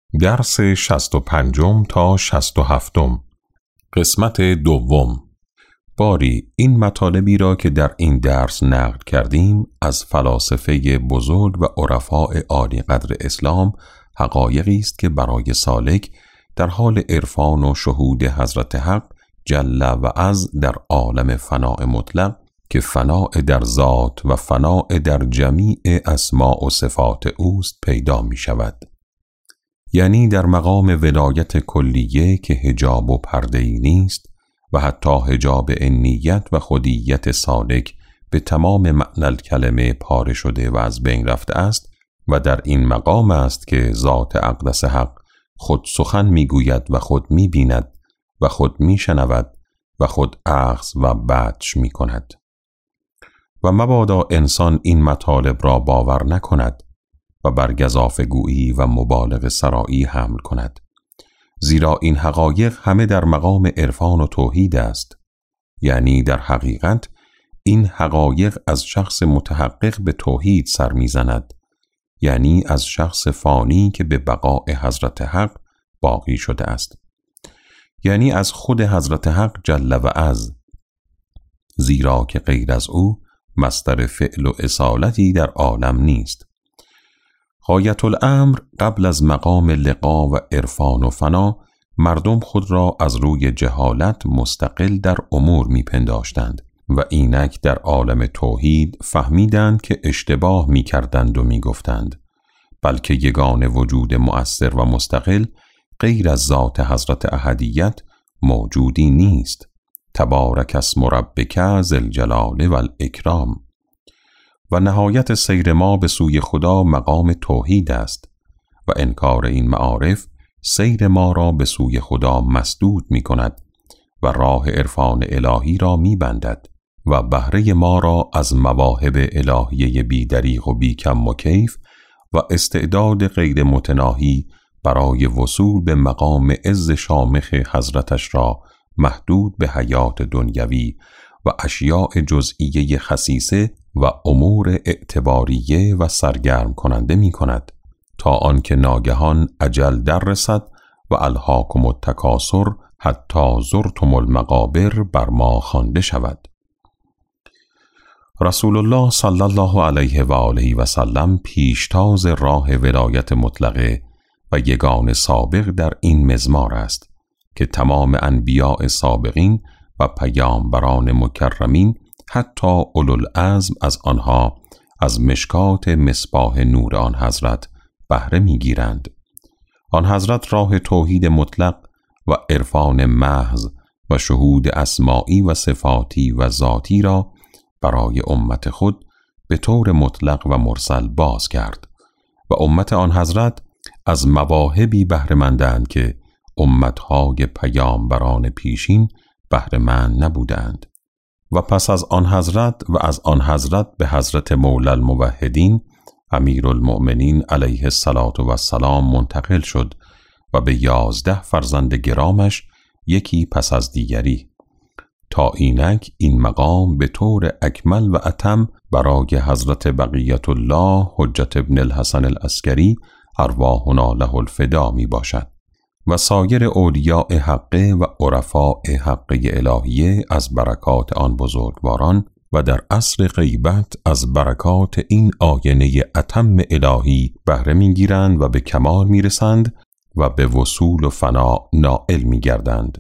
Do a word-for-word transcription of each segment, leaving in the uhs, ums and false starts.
درس شصت و پنجم تا شصت و هفتم، قسمت دوم. باری این مطالبی را که در این درس نقل کردیم از فلاسفه بزرگ و عرفاء عالی قدر اسلام حقایقی است که برای سالک در حال عرفان و شهود حضرت حق جل و عز در عالم فناء مطلق که فناء در ذات و فناء در جمیع اسماء و صفات اوست پیدا می شود. یعنی در مقام ولایت کلیه که حجاب و پرده‌ای نیست و حتی حجاب انیت و خودیت سالک به تمام معنی الکلمه پاره شده و از بین رفته است و در این مقام است که ذات اقدس حق خود سخن میگوید و خود میبیند و خود میشنود و خود اخذ و بطش میکند. و مبادا انسان این مطالب را باور نکند و بر گزافه گویی و مبالغه سرایی حمل کند، زیرا این حقایق همه در مقام عرفان و توحید است. یعنی در حقیقت این حقایق از شخص متحقق به توحید سر میزند، یعنی از شخص فانی که به بقاء حضرت حق باقی شده است، یعنی از خود حضرت حق جل و عز، زیرا که غیر از او مصدر فعل و اصالتی در عالم نیست. غایت الامر قبل از مقام لقا و عرفان و فنا مردم خود را از روی جهالت مستقل در امور می پنداشتند و اینک در عالم توحید فهمیدند که اشتباه می کردند و می گفتند، بلکه یگانه وجود مؤثر و مستقل غیر از ذات حضرت احدیت موجودی نیست. تبارک اسم ربک ذی الجلال و الاکرام. و نهایت سیر ما به سوی خدا مقام توحید است و انکار این معارف سیر ما را به سوی خدا مسدود می کند و راه عرفان الهی را می بندد و بهره ما را از مواهب الهیه بی دریغ و بی کم و کیف و استعداد غیر متناهی برای وصول به مقام عز شامخ حضرتش را محدود به حیات دنیوی و اشیاء جزئیه خصیصه و امور اعتباریه و سرگرم کننده می کند تا آنکه ناگهان اجل در رسد و الهاکم التکاثر حتی زرتم المقابر بر ما خوانده شود. رسول الله صلی الله علیه و آله و سلم پیشتاز راه ولایت مطلقه و یگان سابق در این مزمار است که تمام انبیاء سابقین و پیامبران مکرمین حتی اولوالعزم از آنها از مشکات مصباح نور آن حضرت بهره می‌گیرند. آن حضرت راه توحید مطلق و عرفان محض و شهود اسماعی و صفاتی و ذاتی را برای امت خود به طور مطلق و مرسل باز کرد و امت آن حضرت از مواهبی بهره مندند که امتهای پیامبران پیشین بهره مند نبودند و پس از آن حضرت و از آن حضرت به حضرت مولا الموحدین امیرالمؤمنین علیه الصلاة و السلام منتقل شد و به یازده فرزند گرامش یکی پس از دیگری، تا اینک این مقام به طور اکمل و اتم برای حضرت بقیت الله حجت ابن الحسن العسکری ارواحنا له الفدا می باشد و سایر اولیاء حقه و عرفاء حقه الهیه از برکات آن بزرگواران و در عصر غیبت از برکات این آینه اتم الهی بهره می‌گیرند و به کمال می‌رسند و به وصول و فنا نائل می‌گردند.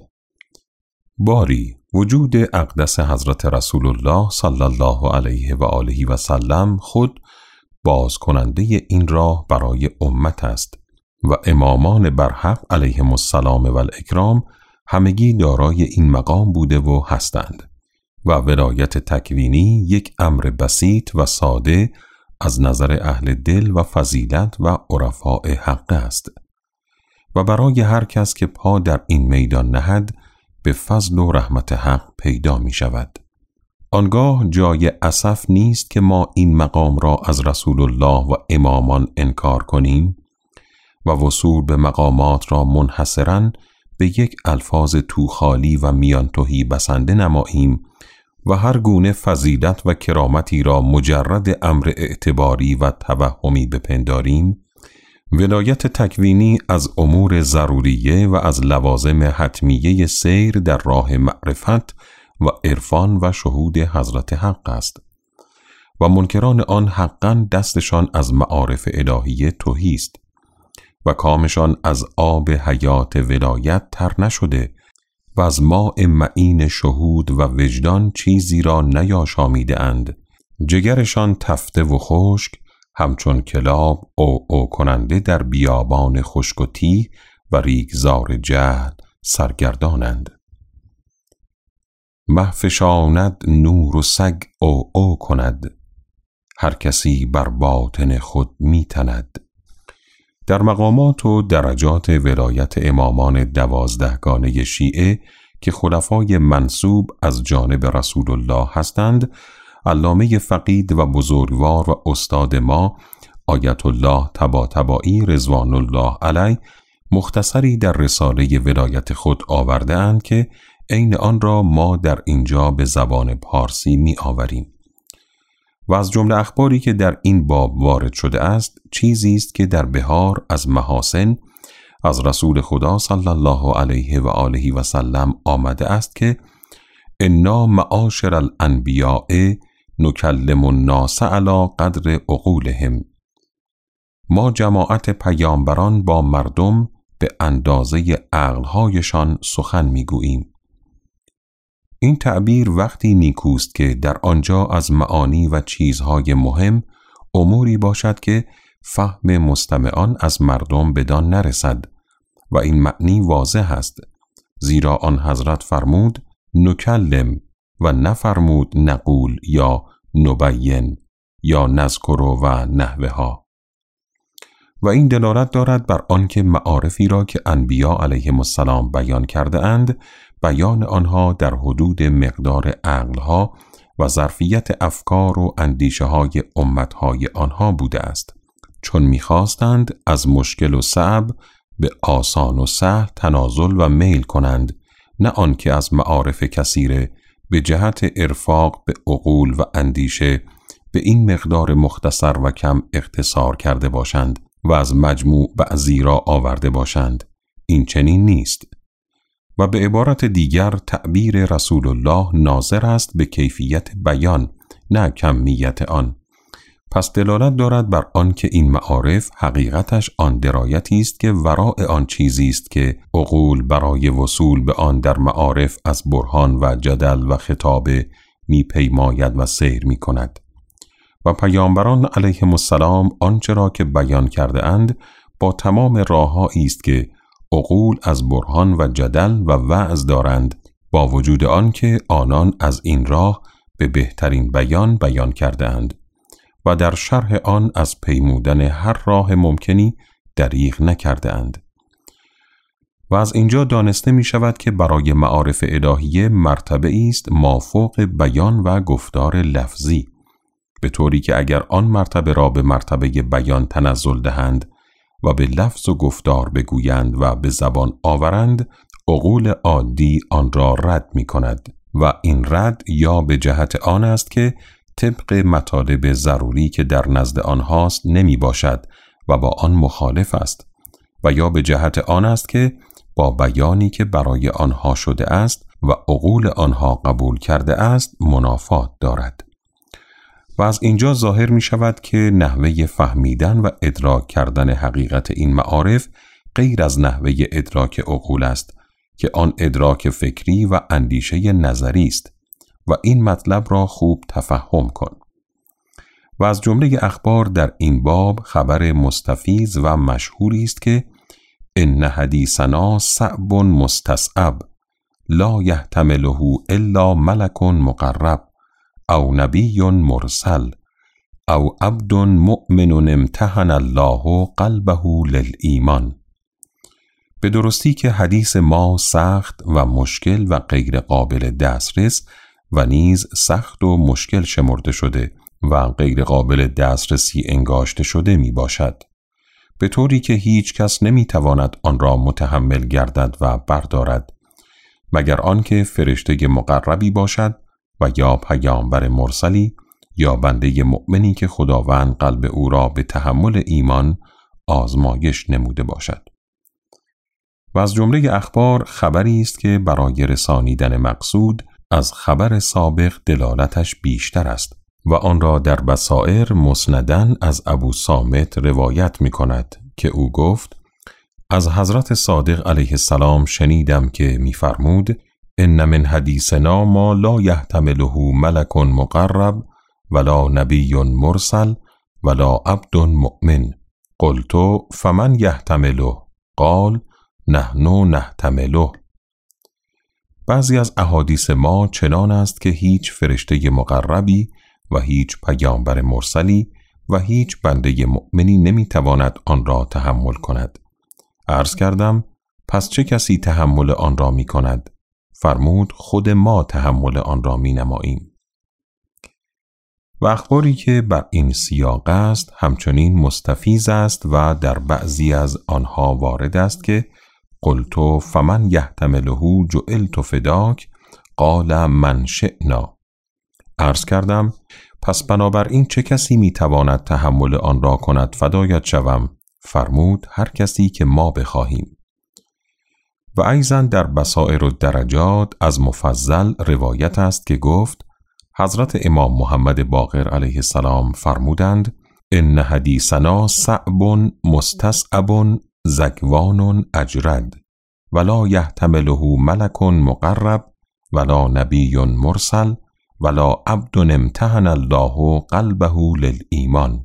باری وجود اقدس حضرت رسول الله صلی الله علیه و آله و سلم خود باز کننده این راه برای امت است و امامان برحق علیهم السلام و الاکرام همگی دارای این مقام بوده و هستند و ولایت تکوینی یک امر بسیط و ساده از نظر اهل دل و فضیلت و عرفاء حق است و برای هر کس که پا در این میدان نهد به فضل و رحمت حق پیدا می شود. آنگاه جای اسف نیست که ما این مقام را از رسول الله و امامان انکار کنیم و وصول به مقامات را منحصراً به یک الفاظ توخالی و میان تهی بسنده نماییم و هر گونه فضیلت و کرامتی را مجرد امر اعتباری و توهمی بپنداریم ولایت تکوینی از امور ضروریه و از لوازم حتمیه سیر در راه معرفت و عرفان و شهود حضرت حق است و منکران آن حقاً دستشان از معارف الهیه تهی است و کامشان از آب حیات ولایت تر نشده و از ماء معین شهود و وجدان چیزی را نیاشامیده اند. جگرشان تفته و خشک همچون کلاب او او کننده در بیابان خشک و تیه و ریگزار جهل سرگردانند. محفشاند نور و سگ او او کند، هر کسی بر باطن خود می تند. در مقامات و درجات ولایت امامان دوازدهگانه شیعه که خلفای منسوب از جانب رسول الله هستند، علامه فقید و بزرگوار و استاد ما آیت الله طباطبایی رضوان الله علیه مختصری در رساله ولایت خود آورده اند که عین آن را ما در اینجا به زبان پارسی می آوریم. و از جمله اخباری که در این باب وارد شده است چیزی است که در بهار از محاسن از رسول خدا صلی الله علیه و آله و سلم آمده است که انا معاشر الانبیاء نکلم الناس علی قدر عقولهم، ما جماعت پیامبران با مردم به اندازه عقلهایشان سخن میگوییم. این تعبیر وقتی نیکوست که در آنجا از معانی و چیزهای مهم اموری باشد که فهم مستمعان از مردم بدان نرسد و این معنی واضح است، زیرا آن حضرت فرمود نکلم و نفرمود نقول یا نبین یا نذکر و نحوها. و این دلالت دارد بر آنکه معارفی را که انبیا علیهم السلام بیان کرده اند بیان آنها در حدود مقدار عقلها و ظرفیت افکار و اندیشه های امتهای آنها بوده است، چون می‌خواستند از مشکل و صعب به آسان و سهل تنازل و میل کنند، نه آنکه از معارف کثیره به جهت ارفاق به عقول و اندیشه به این مقدار مختصر و کم اختصار کرده باشند و از مجموع بعضی را آورده باشند. این چنین نیست. و به عبارت دیگر تعبیر رسول الله ناظر است به کیفیت بیان نه کمیت آن. پس دلالت دارد بر آن که این معارف حقیقتش آن درایتی است که وراء آن چیزی است که عقول برای وصول به آن در معارف از برهان و جدل و خطاب می پیماید و سیر می کند. و پیامبران علیهم السلام آنچه را که بیان کرده اند با تمام راه‌هایی است که عقول از برهان و جدل و وعظ دارند، با وجود آن که آنان از این راه به بهترین بیان بیان کرده اند و در شرح آن از پیمودن هر راه ممکنی دریغ نکرده اند. و از اینجا دانسته می شود که برای معارف الهیه مرتبه است مافوق بیان و گفتار لفظی، به طوری که اگر آن مرتبه را به مرتبه بیان تنزل دهند و به لفظ و گفتار بگویند و به زبان آورند، عقول عادی آن را رد می کند و این رد یا به جهت آن است که طبق مطالب ضروری که در نزد آنهاست نمی باشد و با آن مخالف است، و یا به جهت آن است که با بیانی که برای آنها شده است و عقول آنها قبول کرده است منافات دارد. و از اینجا ظاهر می شود که نحوه فهمیدن و ادراک کردن حقیقت این معارف غیر از نحوه ادراک عقول است که آن ادراک فکری و اندیشه نظری است و این مطلب را خوب تفهم کن. و از جمله اخبار در این باب خبر مستفیض و مشهوری است که ان حدیثنا صعب مستصعب لا یحتمله الا ملک مقرب او نبی مرسل او عبد مؤمن امتحن الله قلبه للایمان. به درستی که حدیث ما سخت و مشکل و غیر قابل دسترس و نیز سخت و مشکل شمرده شده و غیر قابل دسترسی انگاشته شده می باشد، به طوری که هیچ کس نمی تواند آن را متحمل گردد و بردارد مگر آنکه فرشته مقربی باشد و یا پیامبر مرسلی یا بنده مؤمنی که خداوند قلب او را به تحمل ایمان آزمایش نموده باشد. و از جمله اخبار خبری است که برای رسانیدن مقصود از خبر سابق دلالتش بیشتر است و آن را در بصائر مسندن از ابو صامت روایت می کند که او گفت از حضرت صادق علیه السلام شنیدم که می فرمود ان من حدیثنا ما لا یحتمله ملک مقرب ولا نبی مرسل ولا عبد مؤمن. قلت فمن یحتمله؟ قال نحن نحتمله. بعضی از احادیث ما چنان است که هیچ فرشته مقربی و هیچ پیامبر مرسلی و هیچ بنده مؤمنی نمیتواند آن را تحمل کند. عرض کردم پس چه کسی تحمل آن را می کند؟ فرمود خود ما تحمل آن را می نماییم. و اخباری که بر این سیاق است همچنین مستفیض است و در بعضی از آنها وارد است که قلت فمن یحتمله جعلت فداک قال من شئنا. عرض کردم پس بنابراین چه کسی می تواند تحمل آن را کند فدایت شوم؟ فرمود هر کسی که ما بخواهیم. و ایضا در بصائر الدرجات از مفضل روایت است که گفت حضرت امام محمد باقر علیه السلام فرمودند ان حدیثنا صعب مستصعب زکوان اجرد ولا یحتمله ملک مقرب ولا نبی مرسل ولا عبد امتحن الله قلبه للایمان.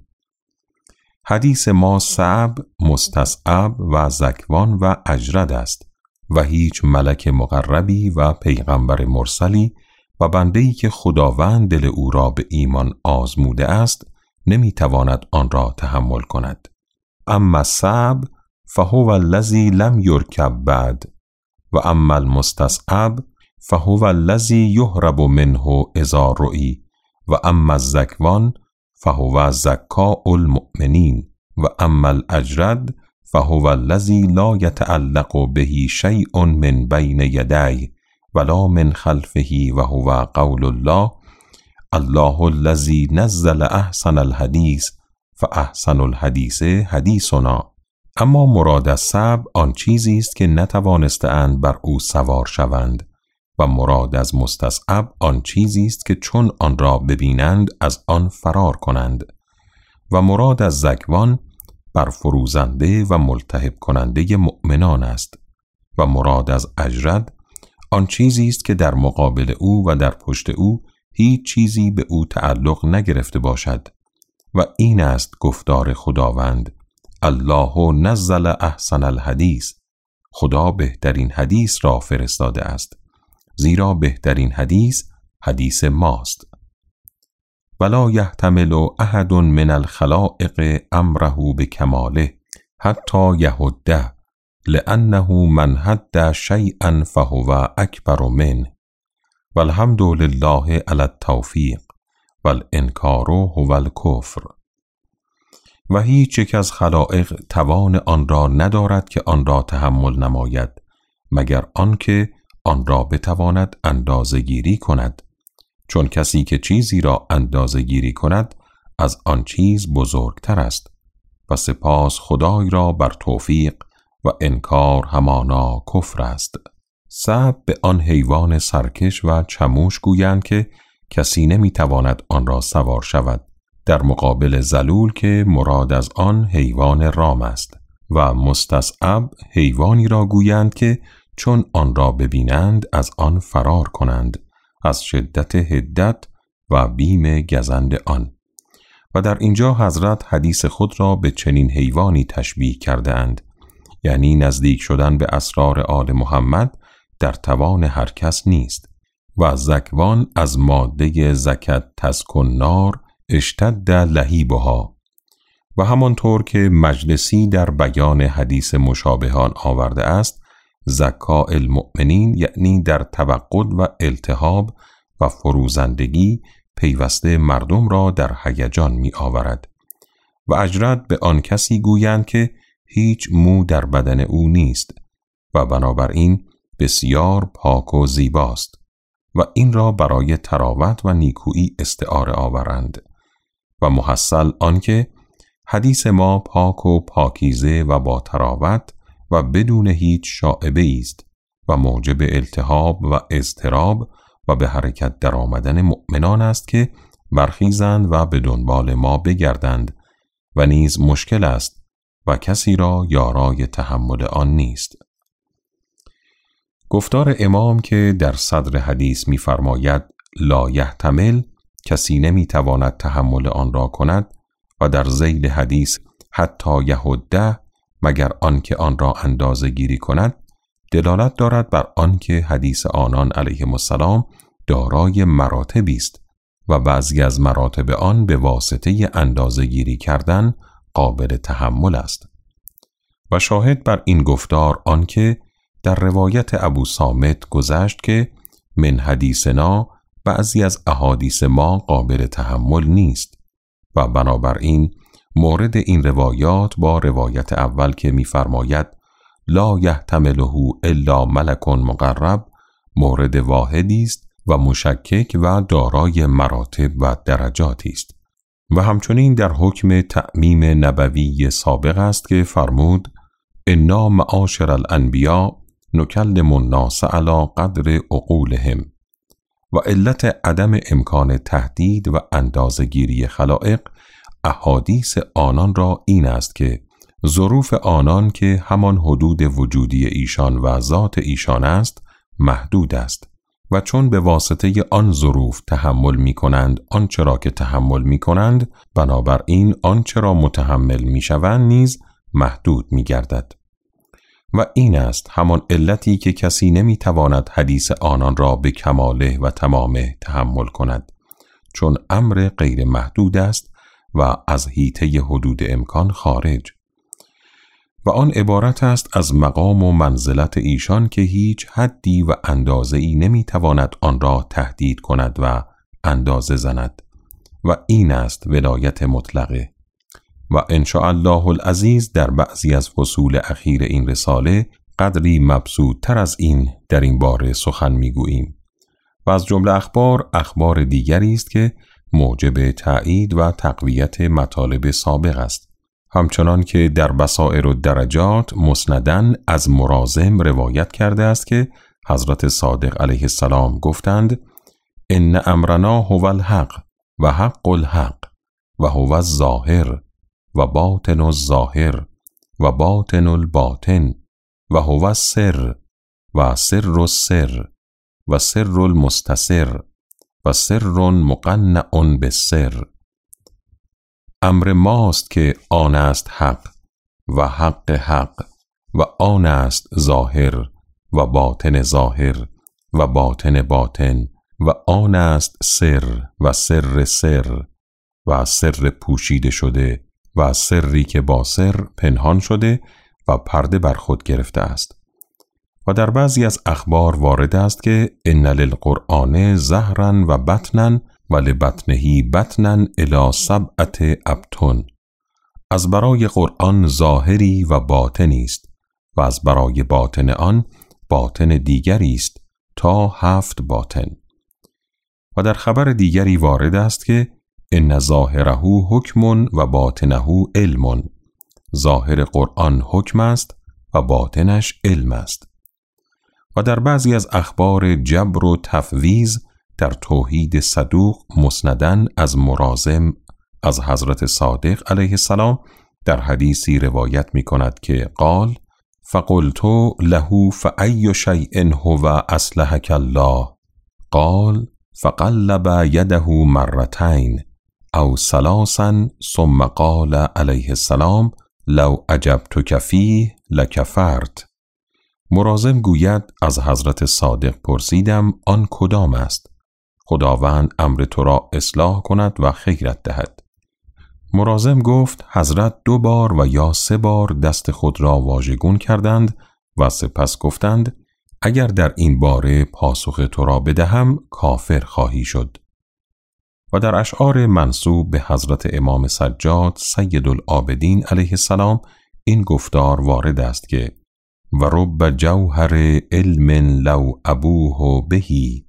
حدیث ما صعب، مستصعب و زکوان و اجرد است و هیچ ملک مقربی و پیغمبر مرسلی و بنده‌ای که خداوند دل او را به ایمان آزموده است نمیتواند آن را تحمل کند. اما صعب فهو الذی لم یرکب بعد و اما المستصعب فهو الذی یهرب منه اذا رؤی و اما الزکوان فهو زکاء المؤمنین و اما الاجرد فهو الذی لا یتعلق به شیء من بین یدی ولا من خلفه و هو قول الله الله الذی نزل احسن الحدیث فاحسن الحدیث حدیثنا. اما مراد از صعب آن چیزی است که نتوانستند بر او سوار شوند و مراد از مستصعب آن چیزی است که چون آن را ببینند از آن فرار کنند و مراد از زکوان بر فروزنده و ملتهب کننده مؤمنان است و مراد از اجرد آن چیزی است که در مقابل او و در پشت او هیچ چیزی به او تعلق نگرفته باشد و این است گفتار خداوند الله نزل احسن الحدیث. خدا بهترین حدیث را فرستاده است زیرا بهترین حدیث حدیث ماست. ولا یحتمل احد من الخلائق امره بکماله حتی یهده لأنه من حد شیئا فهو اکبر منه والحمد لله علی التوفیق والانکار هو الکفر. و هیچ یک از خلائق توان آن را ندارد که آن را تحمل نماید مگر آنکه آن را بتواند اندازه گیری کند، چون کسی که چیزی را اندازه گیری کند از آن چیز بزرگتر است و سپاس خدای را بر توفیق و انکار همانا کفر است. صعب به آن حیوان سرکش و چموش گویند که کسی نمیتواند آن را سوار شود، در مقابل ذلول که مراد از آن حیوان رام است، و مستصعب حیوانی را گویند که چون آن را ببینند از آن فرار کنند از شدت حدت و بیم گزند آن. و در اینجا حضرت حدیث خود را به چنین حیوانی تشبیه کرده اند، یعنی نزدیک شدن به اسرار آل محمد در توان هر کس نیست. و زکوان از ماده زکت تسکن نار اشتد لهیبها. و همانطور که مجلسی در بیان حدیث مشابهان آورده است، زکاء المؤمنین یعنی در توقد و التهاب و فروزندگی پیوسته مردم را در هیجان می آورد. و اجرد به آن کسی گویند که هیچ مو در بدن او نیست و بنابراین بسیار پاک و زیباست و این را برای تراوت و نیکویی استعاره آورند. و محصل آنکه حدیث ما پاک و پاکیزه و با تراوت و بدون هیچ شائبه است و موجب التهاب و اضطراب و به حرکت در آمدن مؤمنان است که برخیزند و به دنبال ما بگردند و نیز مشکل است و کسی را یارای تحمل آن نیست. گفتار امام که در صدر حدیث می فرماید لا یحتمل، کسی نمی تواند تحمل آن را کند، و در ذیل حدیث حتی یهده، مگر آن که آن را اندازه گیری کند، دلالت دارد بر آن که حدیث آنان علیهم السلام دارای مراتبی است و بعضی از مراتب آن به واسطه اندازه گیری کردن قابل تحمل است. و شاهد بر این گفتار آن که در روایت ابو صامت گذشت که من حدیثنا، بعضی از احادیث ما قابل تحمل نیست و بنابراین مورد این روایات با روایت اول که می‌فرماید لا یحتمله الا ملک مقرب مورد واحدی است و مشکک و دارای مراتب و درجاتی است. و همچنین در حکم تعمیم نبوی سابق است که فرمود انا معاشر الانبیاء نکلم الناس علی قدر عقولهم، و علت عدم امکان تهدید و اندازه‌گیری خلائق احادیث آنان را این است که ظروف آنان که همان حدود وجودی ایشان و ذات ایشان است محدود است و چون به واسطه آن ظروف تحمل می کنند آنچه را که تحمل می کنند، بنابراین آنچه را متحمل می شوند نیز محدود می گردد. و این است همان علتی که کسی نمی تواند حدیث آنان را به کماله و تمامه تحمل کند، چون امر غیر محدود است و از حیطه حدود امکان خارج. و آن عبارت است از مقام و منزلت ایشان که هیچ حدی و اندازه‌ای نمی تواند آن را تهدید کند و اندازه زند، و این است ولایت مطلقه. و انشاء الله العزیز در بعضی از فصول اخیر این رساله قدری مبسوط تر از این در این باره سخن می گوییم. و از جمله اخبار اخبار دیگری است که موجب تأیید و تقویت مطالب سابق است، همچنان که در بصائر الدرجات مسندن از مرازم روایت کرده است که حضرت صادق علیه السلام گفتند ان امرنا هو الحق و حق الحق و هو الظاهر و باطن الظاهر و باطن الباطن و هو السر و سر السر و سر المستسر و سر مقنع بالسر. امر ماست که آن است حق و حق حق و آن است ظاهر و باطن ظاهر و باطن باطن و آن است سر و سر سر و سر پوشیده شده و سری که با سر پنهان شده و پرده بر خود گرفته است. و در بعضی از اخبار وارد است که ان للقرآن ظهرا و بطنا و لبطنه بطنا الی سبعة ابطن، از برای قرآن ظاهری و باطنی است و از برای باطن آن باطن دیگری است تا هفت باطن. و در خبر دیگری وارد است که ان ظاهره حکم و باطنه علم، ظاهر قرآن حکم است و باطنش علم است. و در بعضی از اخبار جبر و تفویض در توحید صدوق مسندن از مرازم از حضرت صادق علیه السلام در حدیثی روایت می کند که قال فقلت له فأی شیء هو اصلحک الله قال فقلب یده مرتین او ثلاثا ثم قال علیه السلام لو اجبتک فیه لکفرت. مرازم گوید از حضرت صادق پرسیدم آن کدام است؟ خداوند امر تو را اصلاح کند و خیرت دهد. مرازم گفت حضرت دو بار و یا سه بار دست خود را واژگون کردند و سپس گفتند اگر در این باره پاسخ تو را بدهم کافر خواهی شد. و در اشعار منسوب به حضرت امام سجاد سید العابدین علیه السلام این گفتار وارد است که و رب جوهر علم لو ابوه بهی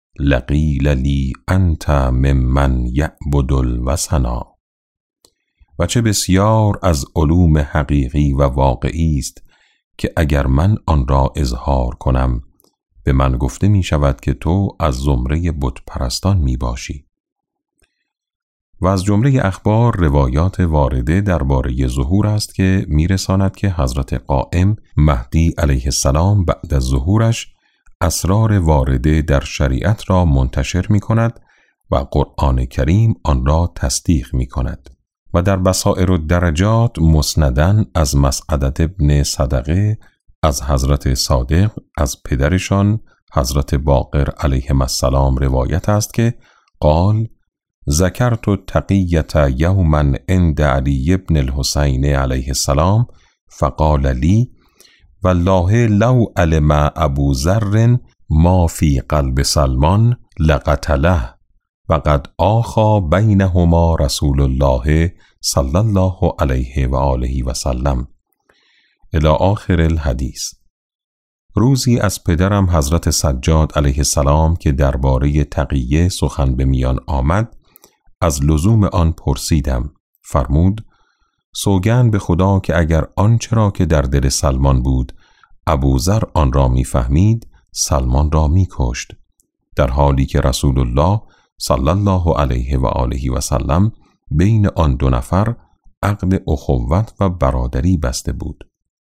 لقیل لی انت ممن یعبد الوثنا. و چه بسیار از علوم حقیقی و واقعی است که اگر من آن را اظهار کنم به من گفته می شود که تو از زمره بت پرستان می باشی. و از جمله اخبار روایات وارده درباره ظهور است که می رساند که حضرت قائم مهدی علیه السلام بعد از ظهورش اسرار وارده در شریعت را منتشر می کند و قرآن کریم آن را تصدیق می کند. و در بصائر الدرجات مسندن از مسعدة ابن صدقه از حضرت صادق از پدرشان حضرت باقر علیهم السلام روایت است که قال ذکرت التقیة یوما عند علی بن الحسین علیه السلام فقال لی والله لو علم ابو ذر ما فی قلب سلمان لقتله وقد آخى بینهما رسول الله صلی الله علیه و آله و سلم الی آخر الحدیث. روزی از پدرم حضرت سجاد علیه السلام که درباره تقیه سخن به میان آمد از لزوم آن پرسیدم. فرمود سوگند به خدا که اگر آنچه را که در دل سلمان بود ابوذر آن را میفهمید سلمان را میکشت، در حالی که رسول الله صلی الله علیه و آله و سلم بین آن دو نفر عقد اخوت و برادری بسته بود.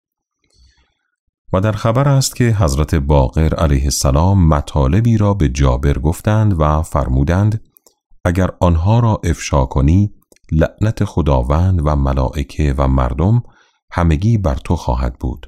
و در خبر است که حضرت باقر علیه السلام مطالبی را به جابر گفتند و فرمودند اگر آنها را افشا کنی لعنت خداوند و ملائکه و مردم همگی بر تو خواهد بود.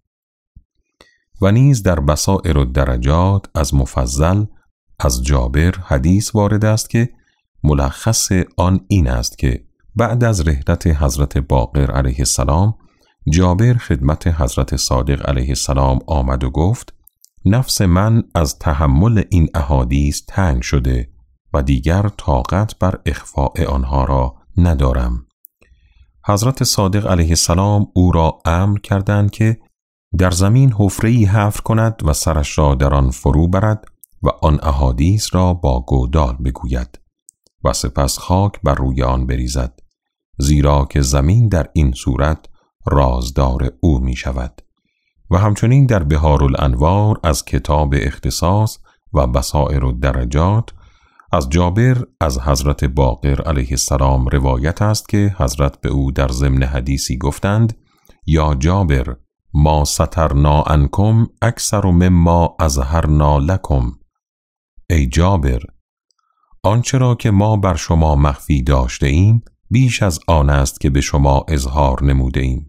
و نیز در بصائر الدرجات از مفضل از جابر حدیث وارد است که ملخص آن این است که بعد از رحلت حضرت باقر علیه السلام جابر خدمت حضرت صادق علیه السلام آمد و گفت نفس من از تحمل این احادیث تنگ شده و دیگر طاقت بر اخفاء آنها را ندارم. حضرت صادق علیه السلام او را امر کردند که در زمین حفره‌ای حفر کند و سرش را در آن فرو برد و آن احادیث را با گودال بگوید و سپس خاک بر روی آن بریزد، زیرا که زمین در این صورت رازدار او می شود. و همچنین در بحار الانوار از کتاب اختصاص و بصائر الدرجات از جابر از حضرت باقر علیه السلام روایت است که حضرت به او در ضمن حدیثی گفتند یا جابر ما سترنا عنکم اکثر مما اظهرنا لکم. ای جابر آنچه را که ما بر شما مخفی داشته ایم بیش از آن است که به شما اظهار نموده ایم.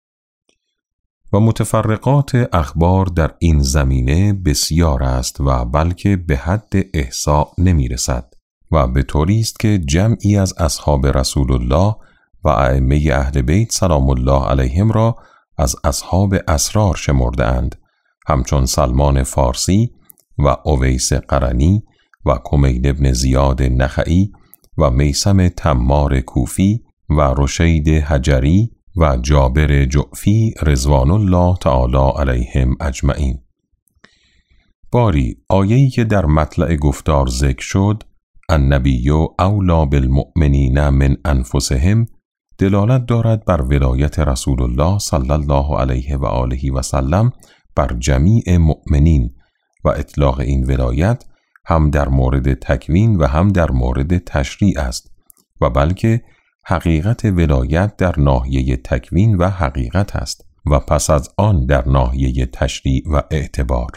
و متفرقات اخبار در این زمینه بسیار است و بلکه به حد احصاء نمی رسد و به طوری است که جمعی از اصحاب رسول الله و ائمه اهل بیت سلام الله علیهم را از اصحاب اسرار شمرده اند، همچون سلمان فارسی و اویس قرنی و کمیل ابن زیاد نخعی و میثم تمار کوفی و رشید حجری و جابر جعفی رضوان الله تعالی علیهم اجمعین. باری آیه‌ای که در مطلع گفتار ذکر شد النبی اولی بالمؤمنین من انفسهم دلالت دارد بر ولایت رسول الله صلی الله علیه و آله و سلم بر جمیع مؤمنین و اطلاق این ولایت هم در مورد تکوین و هم در مورد تشریع است و بلکه حقیقت ولایت در ناحیه تکوین و حقیقت است و پس از آن در ناحیه تشریع و اعتبار.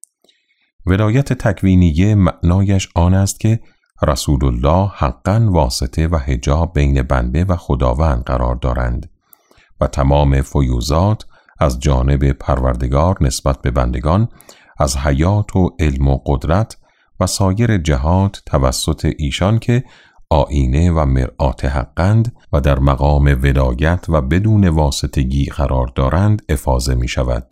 ولایت تکوینیه معنایش آن است که رسول الله حقاً واسطه و حجاب بین بنده و خداوند قرار دارند و تمام فیوزات از جانب پروردگار نسبت به بندگان از حیات و علم و قدرت و سایر جهات توسط ایشان که آینه و مرآت حقند و در مقام ولایت و بدون واسطگی قرار دارند افاضه می شود.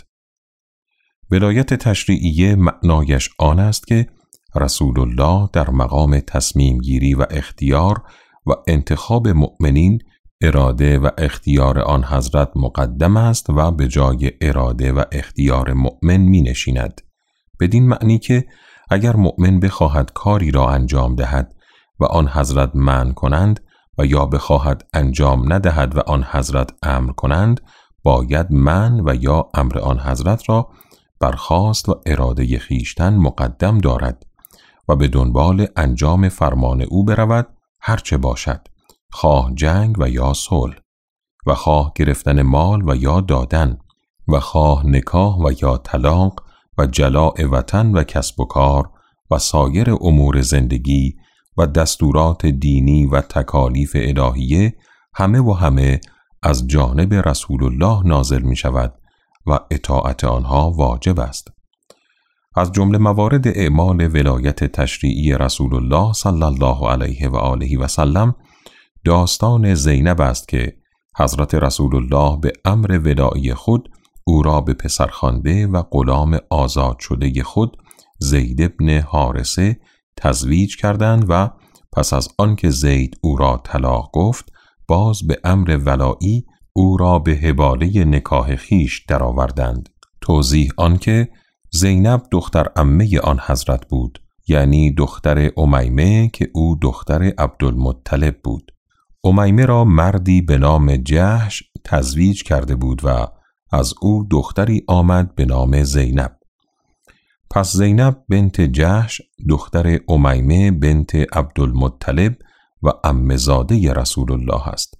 ولایت تشریعیه معنایش آن است که رسول الله در مقام تصمیم گیری و اختیار و انتخاب مؤمنین اراده و اختیار آن حضرت مقدم است و به جای اراده و اختیار مؤمن می نشیند، بدین معنی که اگر مؤمن بخواهد کاری را انجام دهد و آن حضرت منع کنند و یا بخواهد انجام ندهد و آن حضرت امر کنند، باید من و یا امر آن حضرت را برخواست و اراده خیشتن مقدم دارد و به دنبال انجام فرمان او برود، هرچه باشد، خواه جنگ و یا صلح، و خواه گرفتن مال و یا دادن، و خواه نکاح و یا طلاق و جلاء وطن و کسب و کار و سایر امور زندگی و دستورات دینی و تکالیف الهیه، همه و همه از جانب رسول الله نازل می شود و اطاعت آنها واجب است. از جمله موارد اعمال ولایت تشریعی رسول الله صلی الله علیه و آله و سلم داستان زینب است که حضرت رسول الله به امر ولایی خود او را به پسر خوانده و غلام آزاد شده خود زید بن حارثه تزویج کردند و پس از آنکه زید او را طلاق گفت، باز به امر ولایی او را به حباله نکاح خیش درآوردند. توضیح آنکه زینب دختر عمه آن حضرت بود، یعنی دختر امیمه که او دختر عبدالمطلب بود. امیمه را مردی به نام جحش تزویج کرده بود و از او دختری آمد به نام زینب. پس زینب بنت جحش دختر امیمه بنت عبدالمطلب و عمه‌زاده رسول الله است.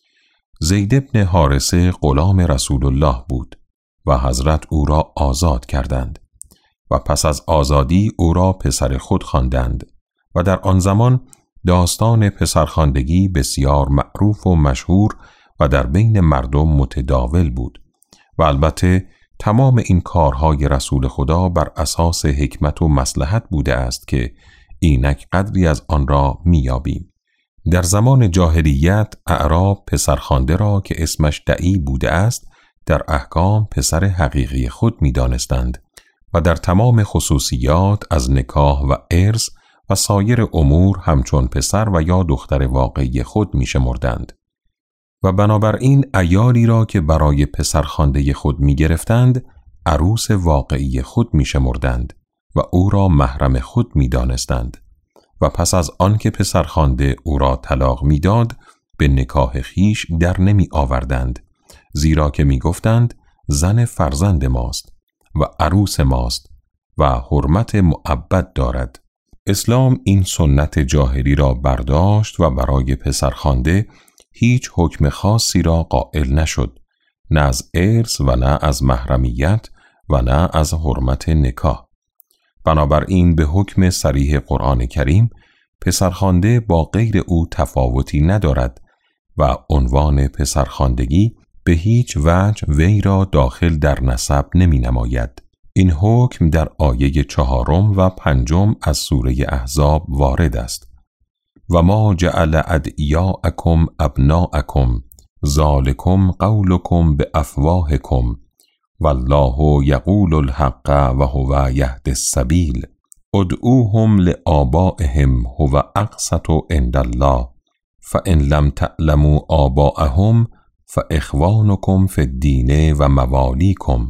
زید بن حارثه غلام رسول الله بود و حضرت او را آزاد کردند و پس از آزادی او را پسر خود خواندند و در آن زمان داستان پسرخواندگی بسیار معروف و مشهور و در بین مردم متداول بود و البته تمام این کارهای رسول خدا بر اساس حکمت و مصلحت بوده است که اینک قدری از آن را میابیم. در زمان جاهلیت اعراب پسرخوانده را که اسمش دعی بوده است در احکام پسر حقیقی خود میدانستند و در تمام خصوصیات از نکاح و ارث و سایر امور همچون پسر و یا دختر واقعی خود میشمردند و بنابراین عیالی را که برای پسرخوانده خود میگرفتند عروس واقعی خود میشمردند و او را محرم خود میدانستند و پس از آن که پسرخوانده او را طلاق میداد به نکاح خیش در نمی آوردند، زیرا که می گفتند زن فرزند ماست و عروس ماست و حرمت مؤبد دارد. اسلام این سنت جاهلی را برداشت و برای پسرخوانده هیچ حکم خاصی را قائل نشد، نه از ارث و نه از محرمیت و نه از حرمت نکاح. بنابراین به حکم صریح قرآن کریم پسرخوانده با غیر او تفاوتی ندارد و عنوان پسرخواندگی به هیچ وجه وی را داخل در نسب نمی نماید. این حکم در آیه چهارم و پنجم از سوره احزاب وارد است. و ما جعل ادعیاءکم ابناءکم ذالکم قولکم بافواهکم والله یقول الحق و هو یهدی السبیل ادعوهم لآبائهم هو اقسط عند الله فإن لم تعلموا آباءهم فاخوانکم فی الدین و موالیکم.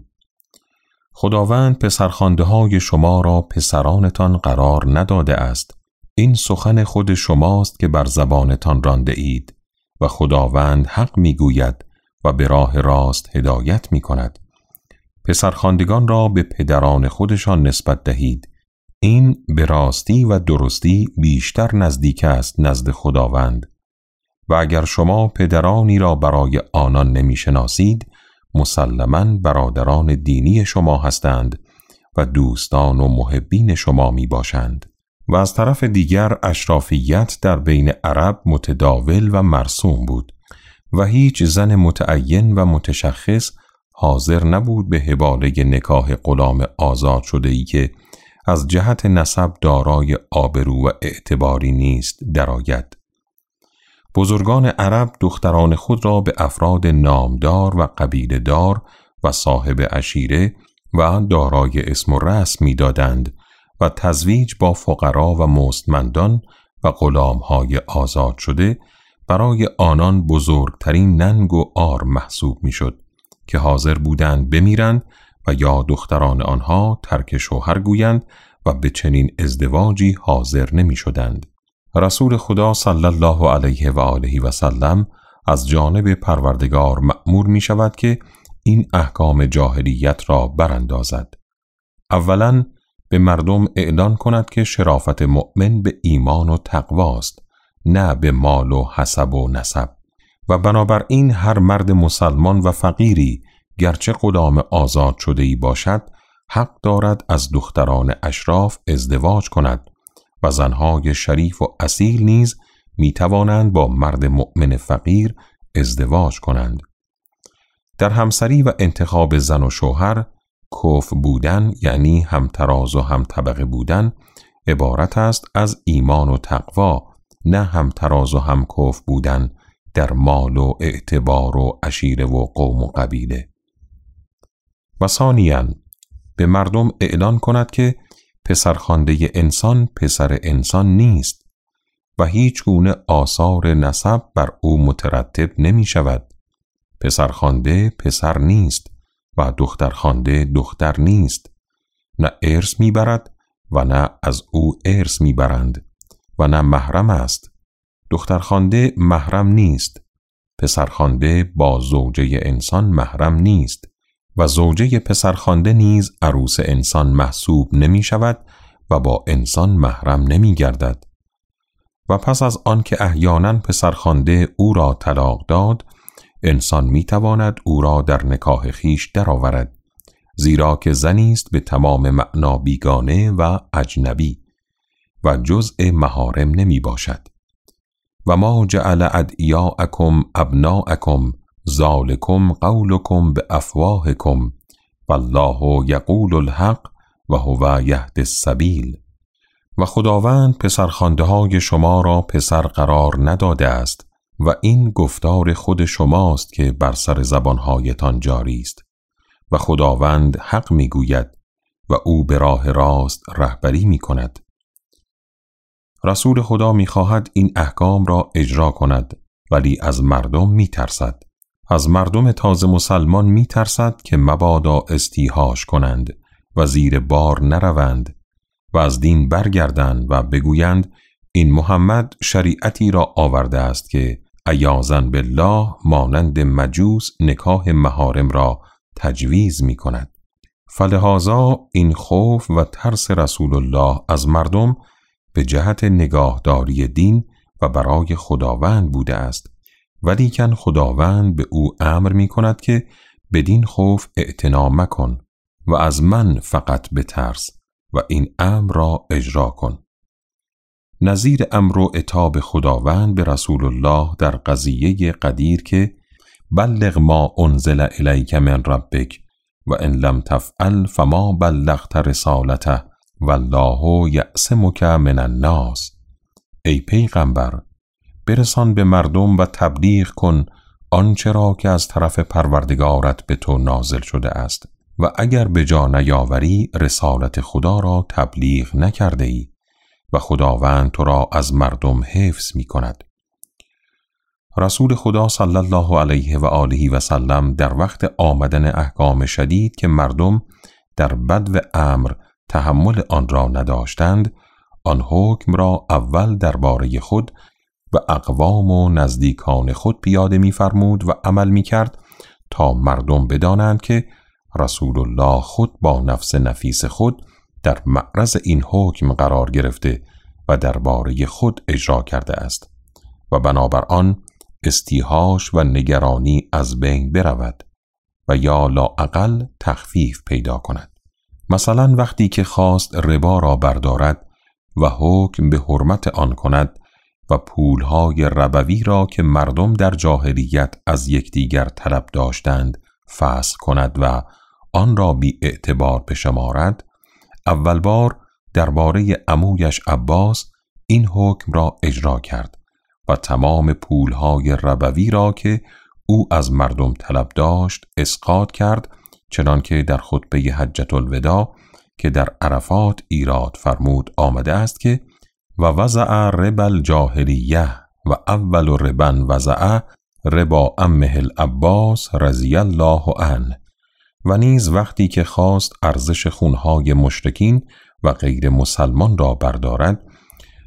خداوند پسرخوانده های شما را پسرانتان قرار نداده است. این سخن خود شماست که بر زبانتان رانده اید و خداوند حق میگوید و به راه راست هدایت می کند. پسرخواندگان را به پدران خودشان نسبت دهید. این به راستی و درستی بیشتر نزدیک است نزد خداوند. و اگر شما پدرانی را برای آنان نمی شناسید، مسلماً برادران دینی شما هستند و دوستان و محبین شما می باشند. و از طرف دیگر اشرافیت در بین عرب متداول و مرسوم بود و هیچ زن متعین و متشخص حاضر نبود به حباله نکاح غلام آزاد شده‌ای که از جهت نسب دارای آبرو و اعتباری نیست درآید. بزرگان عرب دختران خود را به افراد نامدار و قبیله‌دار و صاحب عشیره و دارای اسم و رسم می‌دادند و تزویج با فقرا و مستمندان و غلام‌های آزاد شده برای آنان بزرگترین ننگ و عار محسوب می‌شد که حاضر بودند بمیرند و یا دختران آنها ترک شوهر گویند و به چنین ازدواجی حاضر نمی‌شدند. رسول خدا صلی الله علیه و آله و سلم از جانب پروردگار مأمور می شود که این احکام جاهلیت را براندازد. اولاً به مردم اعلان کند که شرافت مؤمن به ایمان و تقواست، نه به مال و حسب و نسب، و بنابراین هر مرد مسلمان و فقیری گرچه غلام آزاد شده‌ای باشد حق دارد از دختران اشراف ازدواج کند و زنهای شریف و اصیل نیز می توانند با مرد مؤمن فقیر ازدواج کنند. در همسری و انتخاب زن و شوهر کفء بودن یعنی همتراز و هم طبقه بودن عبارت است از ایمان و تقوا، نه همتراز و هم کفء بودن در مال و اعتبار و عشیره و قوم و قبیله. و ثانیاً به مردم اعلان کند که پسرخوانده انسان پسر انسان نیست و هیچ گونه آثار نسب بر او مترتب نمی شود. پسرخوانده پسر نیست و دخترخوانده دختر نیست، نه ارث می برد و نه از او ارث می برند و نه محرم است. دخترخوانده محرم نیست، پسرخوانده با زوجه انسان محرم نیست و زوجه پسرخوانده نیز عروس انسان محسوب نمی شود و با انسان محرم نمی گردد. و پس از آن که احیانا پسرخوانده او را طلاق داد، انسان می تواند او را در نکاح خیش درآورد، زیرا که زنی است به تمام معنا بیگانه و اجنبی و جزء محارم نمی باشد. و ما جعل ادعیاءکم ابناءکم ذالکم قولکم بافواهکم والله یقول الحق و هو یهدی السبیل. و خداوند پسرخوانده های شما را پسر قرار نداده است و این گفتار خود شماست که بر سر زبانهایتان جاری است و خداوند حق می گوید و او به راه راست رهبری می کند. رسول خدا می خواهد این احکام را اجرا کند ولی از مردم می ترسد. از مردم تازه مسلمان می ترسد که مبادا استیحاش کنند و زیر بار نروند و از دین برگردند و بگویند این محمد شریعتی را آورده است که عیاذاً بالله مانند مجوس نکاح محارم را تجویز می کند. فلهذا این خوف و ترس رسول الله از مردم به جهت نگاهداری دین و برای خداوند بوده است، ولیکن خداوند به او امر می کند که بدین خوف اعتنا مکن و از من فقط بترس و این امر را اجرا کن. نظیر امر و عتاب خداوند به رسول الله در قضیه قدیر که بلغ ما انزل الیک من ربک و ان لم تفعل فما بلغت رسالته والله یعصمک من الناس. ای پیغمبر برسان به مردم و تبلیغ کن آنچه را که از طرف پروردگارت به تو نازل شده است و اگر به جا نیاوری رسالت خدا را تبلیغ نکرده ای و خداوند تو را از مردم حفظ می کند. رسول خدا صلی الله علیه و آله و سلم در وقت آمدن احکام شدید که مردم در بدو امر تحمل آن را نداشتند، آن حکم را اول درباره خود و اقوام و نزدیکان خود پیاده می فرمود و عمل می کرد تا مردم بدانند که رسول الله خود با نفس نفیس خود در معرض این حکم قرار گرفته و درباره خود اجرا کرده است و بنابر آن استیحاش و نگرانی از بین برود و یا لااقل تخفیف پیدا کند. مثلا وقتی که خواست ربا را بردارد و حکم به حرمت آن کند و پولهای ربوی را که مردم در جاهلیت از یکدیگر طلب داشتند فسخ کند و آن را بی اعتبار بشمارد، اول بار درباره عمویش عباس این حکم را اجرا کرد و تمام پولهای ربوی را که او از مردم طلب داشت اسقاط کرد، چنانکه در خطبه حجة الوداع که در عرفات ایراد فرمود آمده است که و وضع ربا الجاهلیه و اول ربا وضع ربا عمه العباس رضی الله عنه. و نیز وقتی که خواست ارزش خونهای مشرکین و غیر مسلمان را بردارد،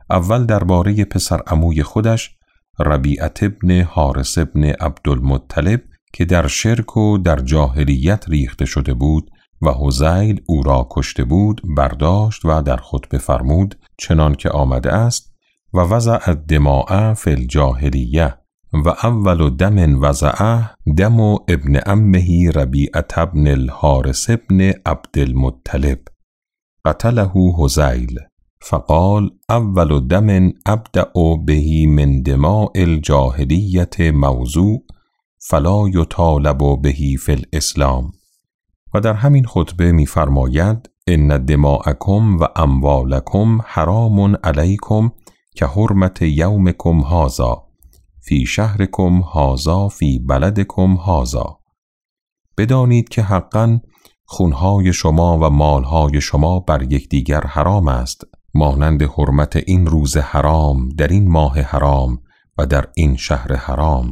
اول درباره پسر عموی خودش ربیعت ابن حارث ابن عبدالمطلب که در شرک و در جاهلیت ریخته شده بود و هذیل او را کشته بود برداشت و در خطبه فرمود چنان که آمده است و وضع الدماء فی الجاهلیه و اول دم وضعه دم ابن عمه ربیعت ابن الحارث ابن عبدالمطلب قتله هذیل فقال اول دم ابدأ به من دماء الجاهلیت موضوع فلا یطالب به فی الاسلام. و در همین خطبه می فرماید ان دماءکم و اموالکم حرام علیکم که حرمت یومکم هذا فی شهرکم هذا فی بلدکم هذا. بدانید که حقاً خونهای شما و مالهای شما بر یکدیگر حرام است مانند حرمت این روز حرام در این ماه حرام و در این شهر حرام.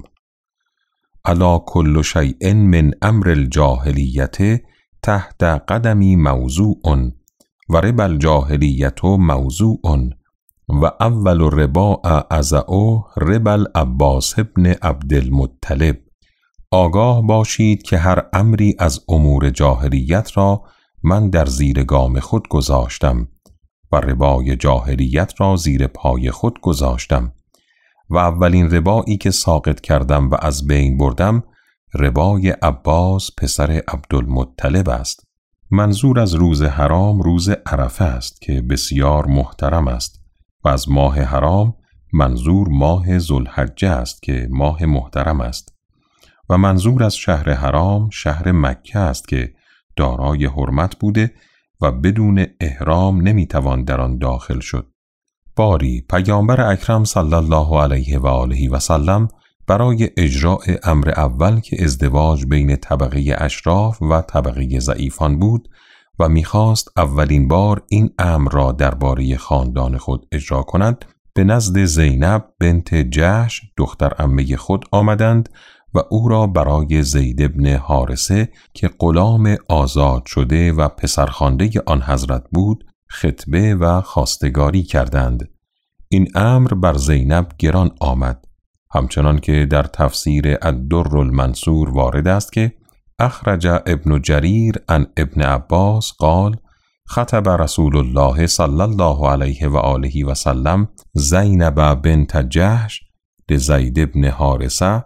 الا کل شیء من امر الجاهلیت تحت قدمی موضوع و ربا الجاهلیت موضوع و اول ربا ازعو ربا العباس ابن عبدالمطلب. آگاه باشید که هر امری از امور جاهلیت را من در زیر گام خود گذاشتم و ربای جاهلیت را زیر پای خود گذاشتم و اولین ربایی که ساقط کردم و از بین بردم ربای عباس پسر عبدالمطلب است. منظور از روز حرام روز عرفه است که بسیار محترم است و از ماه حرام منظور ماه ذوالحجه است که ماه محترم است و منظور از شهر حرام شهر مکه است که دارای حرمت بوده و بدون احرام نمیتوان در آن داخل شد. باری پیامبر اکرم صلی الله علیه و آله و سلم برای اجراء امر اول که ازدواج بین طبقه اشراف و طبقه ضعیفان بود و میخواست اولین بار این امر را درباره خاندان خود اجرا کند به نزد زینب بنت جحش دختر عمه خود آمدند و او را برای زید بن حارثه که غلام آزاد شده و پسرخوانده آن حضرت بود خطبه و خواستگاری کردند. این امر بر زینب گران آمد، همچنان که در تفسیر الدر المنصور وارد است که اخرج ابن جریر عن ابن عباس قال خطب رسول الله صلی الله علیه و آله و سلم زینب بنت جحش لزید بن حارثه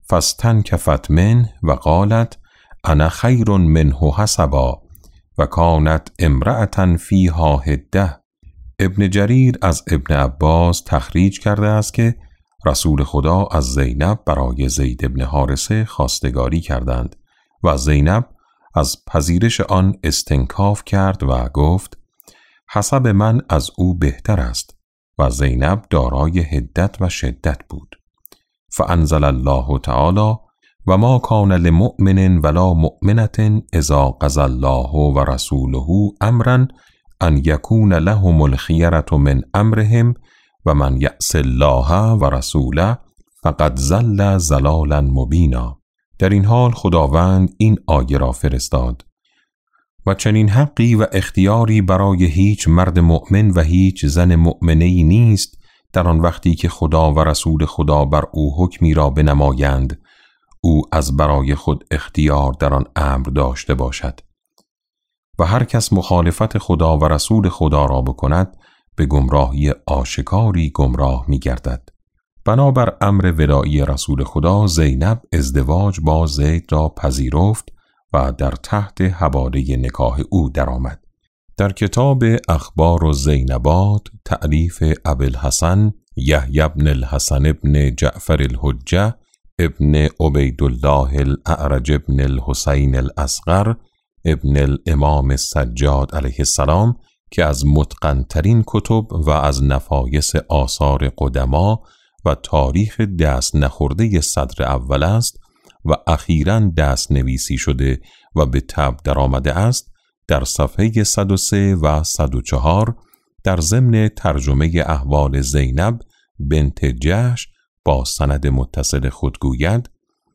فاستنکفت منه و قالت انا خیر منه حسبا و کانت امرأة فیها هده. ابن جریر از ابن عباس تخریج کرده است که رسول خدا از زینب برای زید بن حارثه خواستگاری کردند و زینب از پذیرش آن استنکاف کرد و گفت حسب من از او بهتر است و زینب دارای حدت و شدت بود. فانزل الله تعالی و ما کان لمؤمن ولا مؤمنة اذا قضى الله و رسوله امرا ان یکون لهم الخیرة من امرهم و من یعص الله و رسوله فقد ضل ضلالا مبینا. در این حال خداوند این آیه را فرستاد و چنین حقی و اختیاری برای هیچ مرد مؤمن و هیچ زن مؤمنه‌ای نیست در آن وقتی که خدا و رسول خدا بر او حکمی را بنمایند او از برای خود اختیار در آن امر داشته باشد و هر کس مخالفت خدا و رسول خدا را بکند به گمراهی آشکاری گمراه می گردد. بنابر امر ولایی رسول خدا زینب ازدواج با زید را پذیرفت و در تحت حواله نکاح او درآمد. در کتاب اخبار و زینبات تألیف ابوالحسن یحیی بن الحسن ابن جعفر الحجه ابن عبیدالله الاعرج ابن الحسین الاصغر ابن الامام السجاد علیه السلام که از متقن‌ترین کتب و از نفایس آثار قدما و تاریخ دست نخورده صدر اول است و اخیراً دست نویسی شده و به طبع در آمده است، در صفحه صد و سه و صد و چهار در ضمن ترجمه احوال زینب بنت جحش با سند متصل خود گوید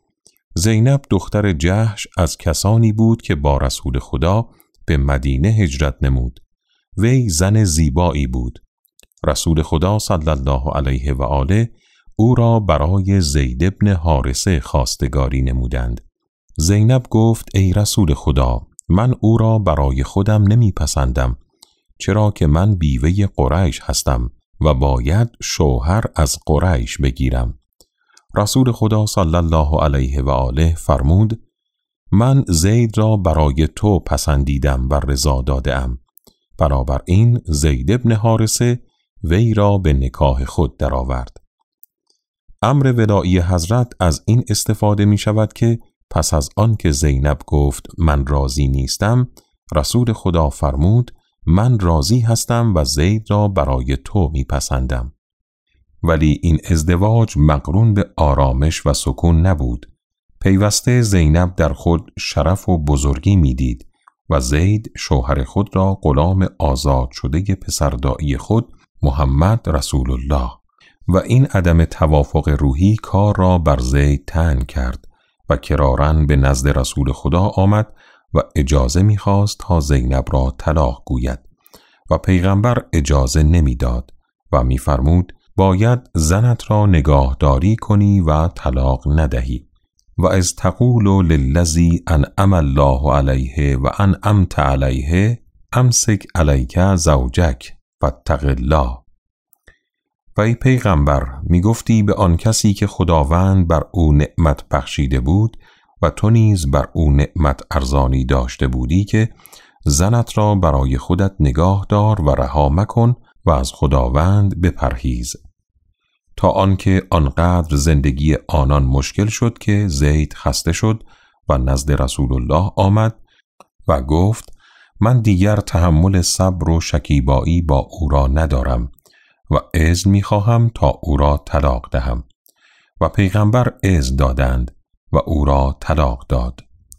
زینب دختر جحش از کسانی بود که با رسول خدا به مدینه هجرت نمود. وی زن زیبایی بود. رسول خدا صلی الله علیه و آله او را برای زید بن حارثه خواستگاری نمودند. زینب گفت ای رسول خدا، من او را برای خودم نمی پسندم، چرا که من بیوه قریش هستم و باید شوهر از قریش بگیرم. رسول خدا صلی الله علیه و آله فرمود من زید را برای تو پسندیدم و رضا دادم. بنابراین زید بن حارثه وی را به نکاح خود درآورد. امر ولایی حضرت از این استفاده می شود که پس از آن که زینب گفت من راضی نیستم، رسول خدا فرمود من راضی هستم و زید را برای تو می پسندم. ولی این ازدواج مقرون به آرامش و سکون نبود. پیوسته زینب در خود شرف و بزرگی می دید و زید شوهر خود را غلام آزاد شده پسردائی خود محمد رسول الله و این عدم توافق روحی کار را بر زید تنگ کرد و کراراً به نزد رسول خدا آمد و اجازه می خواست تا زینب را طلاق گوید و پیغمبر اجازه نمی داد و می فرمود باید زنت را نگاهداری کنی و طلاق ندهی. و از تقول للذی انعم الله علیه و انعمت علیه امسک علیک زوجک فاتق الله. و ای پیغمبر می گفتی به آن کسی که خداوند بر او نعمت بخشیده بود و تو نیز بر او نعمت ارزانی داشته بودی که زنت را برای خودت نگاه دار و رها مکن و از خداوند بپرهیز، تا آنکه آنقدر زندگی آنان مشکل شد که زید خسته شد و نزد رسول الله آمد و گفت من دیگر تحمل صبر و شکیبایی با او را ندارم و اذن می خواهم تا او را طلاق دهم. و پیغمبر اذن دادند و او را طلاق داد.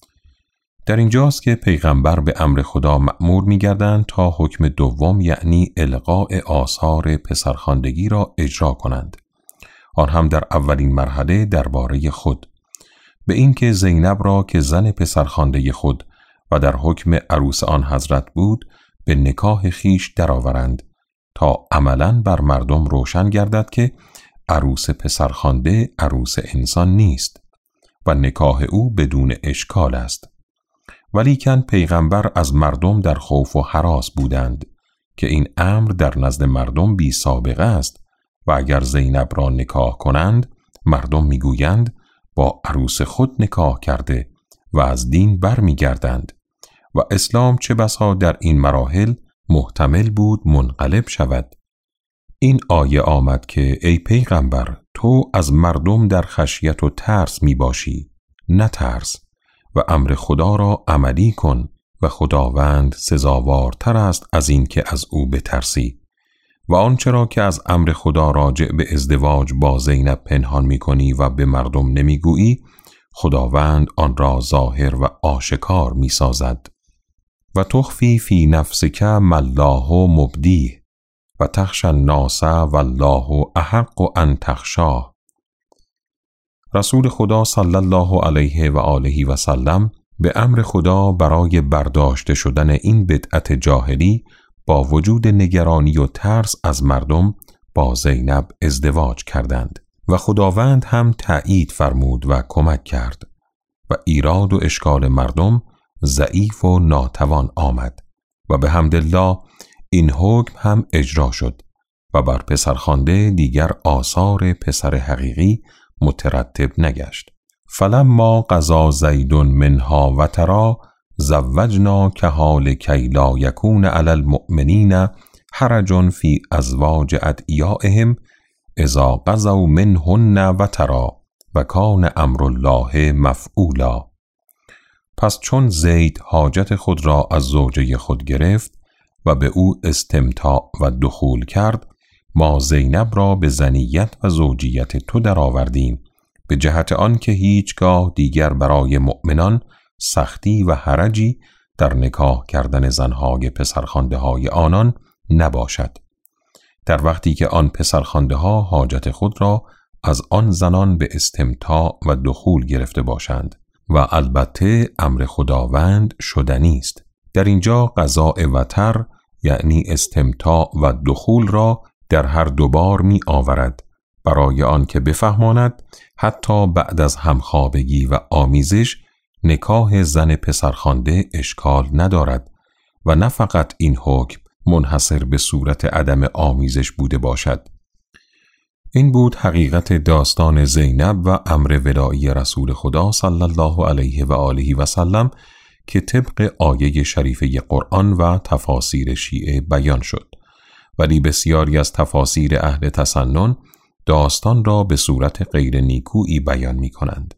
در اینجاست که پیغمبر به امر خدا مأمور می گردند تا حکم دوم یعنی الغاء آثار پسرخواندگی را اجرا کنند، آن هم در اولین مرحله درباره خود، به این که زینب را که زن پسرخوانده خود و در حکم عروس آن حضرت بود به نکاح خیش درآورند تا عملاً بر مردم روشن گردد که عروس پسرخوانده عروس انسان نیست و نکاح او بدون اشکال است. ولیکن پیغمبر از مردم در خوف و هراس بودند که این امر در نزد مردم بی سابقه است و اگر زینب را نکاح کنند مردم میگویند با عروس خود نکاح کرده و از دین بر میگردند و اسلام چه بسا در این مراحل محتمل بود منقلب شود. این آیه آمد که ای پیغمبر تو از مردم در خشیت و ترس می باشی، نه ترس، و امر خدا را عملی کن و خداوند سزاوارتر است از این که از او بترسی. و آنچه را که از امر خدا راجع به ازدواج با زینب پنهان می کنی و به مردم نمی گویی، خداوند آن را ظاهر و آشکار می سازد. و تخفی فی نفسک ما الله مبدیه و تخشی الناس والله احق ان تخشاه. رسول خدا صلی الله علیه و آله و سلم به امر خدا برای برداشته شدن این بدعت جاهلی با وجود نگرانی و ترس از مردم با زینب ازدواج کردند و خداوند هم تأیید فرمود و کمک کرد و ایراد و اشکال مردم ضعیف و ناتوان آمد و به حمدالله این حکم هم اجرا شد و بر پسرخوانده دیگر آثار پسر حقیقی مترتب نگشت. فلما قضا زید منها وطرا زوجنا که حال کی لا یکون علی المؤمنین حرج فی ازواج ادعیائهم اذا قضوا منهن وطرا و کان امر الله مفعولا. پس چون زید حاجت خود را از زوجه خود گرفت و به او استمتاع و دخول کرد، ما زینب را به زنیت و زوجیت تو درآوردیم به جهت آن که هیچگاه دیگر برای مؤمنان سختی و حرجی در نکاح کردن زنهای پسرخوانده های آنان نباشد، در وقتی که آن پسرخوانده ها حاجت خود را از آن زنان به استمتاع و دخول گرفته باشند و البته امر خداوند شدنی است. در اینجا قضاء وتر یعنی استمتاع و دخول را در هر دوبار می آورد برای آن که بفهماند حتی بعد از همخوابگی و آمیزش نکاح زن پسرخوانده اشکال ندارد و نه فقط این حکم منحصر به صورت عدم آمیزش بوده باشد. این بود حقیقت داستان زینب و امر ولایی رسول خدا صلی الله علیه و آله و سلم که طبق آیه شریفه قرآن و تفاسیر شیعه بیان شد، ولی بسیاری از تفاسیر اهل تسنن داستان را به صورت غیر نیکویی بیان می کنند.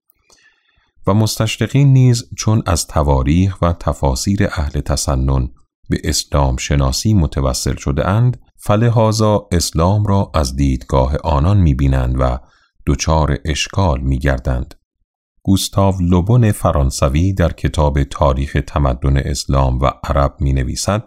و مستشرقین نیز چون از تواریخ و تفاسیر اهل تسنن به اسلام شناسی متوسل شده اند، فلهذا اسلام را از دیدگاه آنان می بینند و دچار اشکال می گردند. گوستاو لوبون فرانسوی در کتاب تاریخ تمدن اسلام و عرب می نویسد: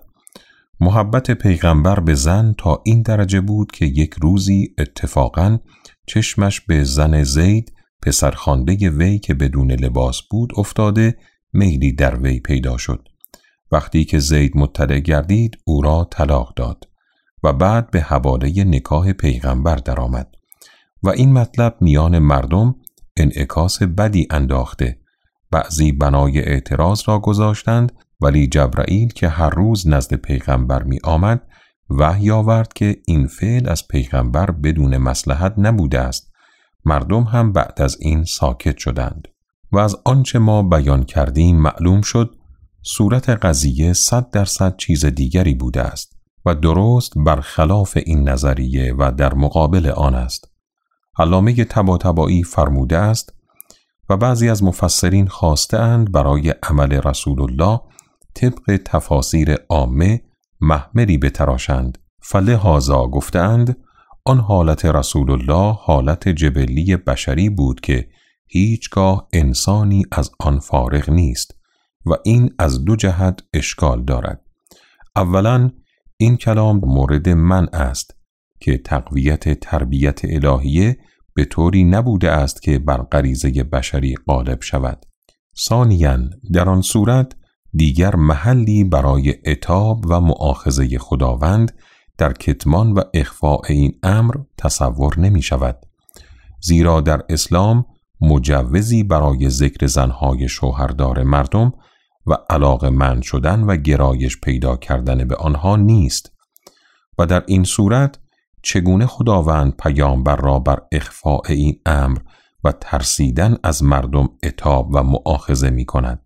محبت پیغمبر به زن تا این درجه بود که یک روزی اتفاقاً چشمش به زن زید پسرخوانده وی که بدون لباس بود افتاده، میلی در وی پیدا شد. وقتی که زید مطلع گردید او را طلاق داد و بعد به حواله نکاح پیغمبر درآمد و این مطلب میان مردم انعکاس بدی انداخته. بعضی بنای اعتراض را گذاشتند، ولی جبرائیل که هر روز نزد پیغمبر می آمد وحی آورد که این فعل از پیغمبر بدون مصلحت نبوده است. مردم هم بعد از این ساکت شدند و از آنچه ما بیان کردیم معلوم شد صورت قضیه صد درصد چیز دیگری بوده است و درست برخلاف این نظریه و در مقابل آن است. علامه طباطبایی فرموده است و بعضی از مفسرین خواسته اند برای عمل رسول الله طبق تفاسیر عامه محملی بتراشند، فلهذا گفتند آن حالت رسول الله حالت جبلی بشری بود که هیچگاه انسانی از آن فارغ نیست و این از دو جهت اشکال دارد. اولا این کلام مورد منع است که تقویت تربیت الهیه به طوری نبوده است که بر غریزه بشری غالب شود. ثانیاً در آن صورت دیگر محلی برای عتاب و مؤاخذه خداوند در کتمان و اخفاء این امر تصور نمی شود، زیرا در اسلام مجوزی برای ذکر زنهای شوهردار مردم و علاقه‌مند شدن و گرایش پیدا کردن به آنها نیست و در این صورت چگونه خداوند پیامبر را بر اخفاء این امر و ترسیدن از مردم عتاب و مؤاخذه می کند.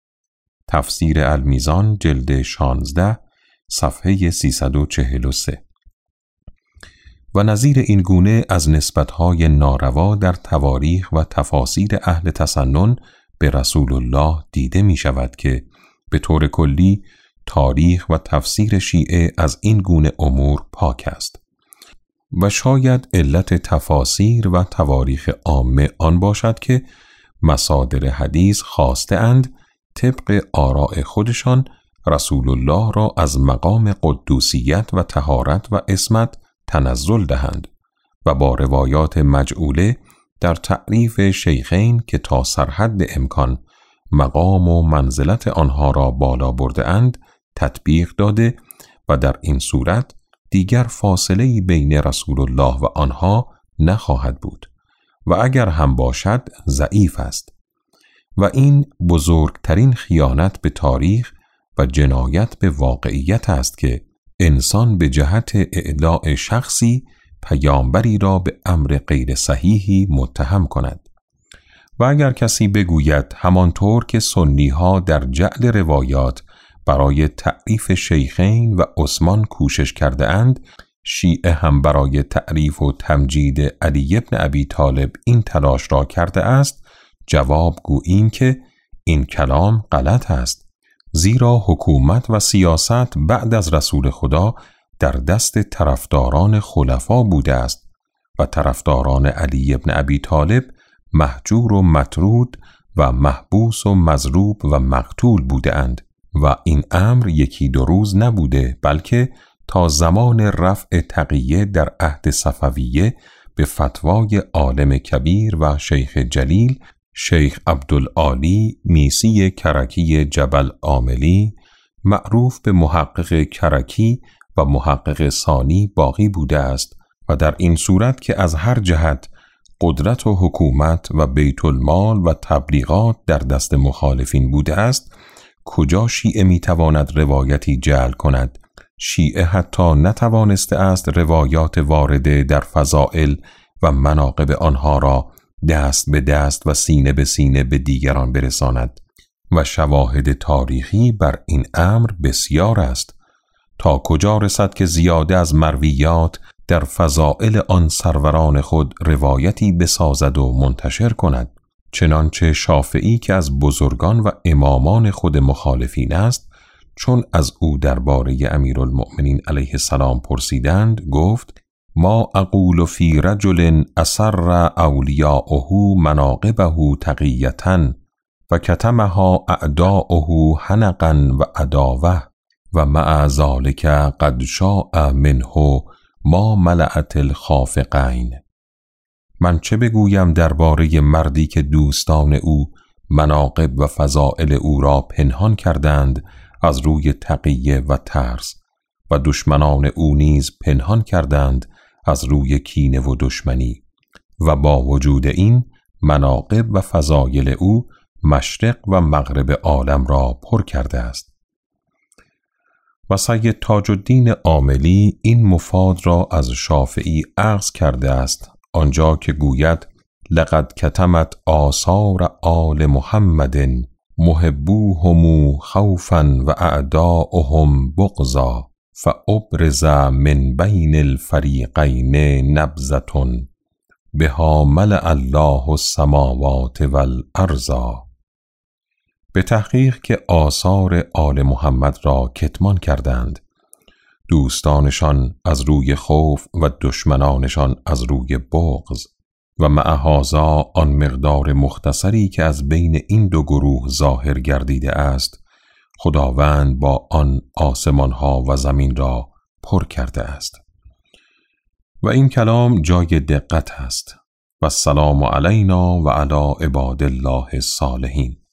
تفسیر المیزان جلد شانزده صفحه سیصد و چهل و سه. و نظیر این گونه از نسبت‌های ناروا در تواریخ و تفاسیر اهل تسنن به رسول الله دیده می شود که به طور کلی تاریخ و تفسیر شیعه از این گونه امور پاک است و شاید علت تفاسیر و تواریخ عامه آن باشد که مصادر حدیث خواسته اند طبق آراء خودشان رسول الله را از مقام قدوسیت و طهارت و عصمت تنزل دهند و با روایات مجعوله در تعریف شیخین که تا سرحد امکان مقام و منزلت آنها را بالا برده اند تطبیق داده و در این صورت دیگر فاصله‌ای بین رسول الله و آنها نخواهد بود و اگر هم باشد ضعیف است و این بزرگترین خیانت به تاریخ و جنایت به واقعیت است که انسان به جهت اعلاء شخصی پیامبری را به امر غیر صحیحی متهم کند. و اگر کسی بگوید همانطور که سنی ها در جعل روایات برای تعریف شیخین و عثمان کوشش کرده اند، شیعه هم برای تعریف و تمجید علی ابن ابی طالب این تلاش را کرده است، جواب گوییم که این کلام غلط است، زیرا حکومت و سیاست بعد از رسول خدا در دست طرفداران خلفا بوده است و طرفداران علی ابن ابی طالب مهجور و مطرود و محبوس و مضروب و مقتول بوده اند و این امر یکی دو روز نبوده، بلکه تا زمان رفع تقیه در عهد صفویه به فتوای عالم کبیر و شیخ جلیل شیخ عبدالعالی میسی کرکی جبل عاملی معروف به محقق کرکی و محقق ثانی باقی بوده است و در این صورت که از هر جهت قدرت و حکومت و بیت المال و تبلیغات در دست مخالفین بوده است، کجا شیعه میتواند روایتی جعل کند؟ شیعه حتی نتوانسته است روایات وارده در فضائل و مناقب آنها را دست به دست و سینه به سینه به دیگران برساند و شواهد تاریخی بر این امر بسیار است. تا کجا رسد که زیاده از مرویات در فضائل آن سروران خود روایتی بسازد و منتشر کند؟ چنانچه شافعی که از بزرگان و امامان خود مخالفین است، چون از او درباره امیرالمؤمنین علیه السلام پرسیدند، گفت: ما اقول فی رجل اسر اولیاؤه مناقبه تقیةً و کتمها اعداؤه حنقا و عداوه و مع ذلک قد شاء منه ما ملأت الخافقین. من چه بگویم درباره مردی که دوستان او مناقب و فضائل او را پنهان کردند از روی تقیه و ترس و دشمنان او نیز پنهان کردند از روی کینه و دشمنی، و با وجود این مناقب و فضایل او مشرق و مغرب عالم را پر کرده است. و سید تاج الدین عاملی این مفاد را از شافعی اخذ کرده است، آنجا که گوید: لقد کتمت آثار آل محمد محبوهم خوفا و اعداؤهم بغضا فابرز من بین الفریقین نبذة بها ملأ الله السماوات والارض. به تحقیق که آثار آل محمد را کتمان کردند، دوستانشان از روی خوف و دشمنانشان از روی بغض، و مع هذا آن مقدار مختصری که از بین این دو گروه ظاهر گردیده است، خداوند با آن آسمانها و زمین را پر کرده است. و این کلام جای دقت است. و السلام علینا و علی عباد الله الصالحین.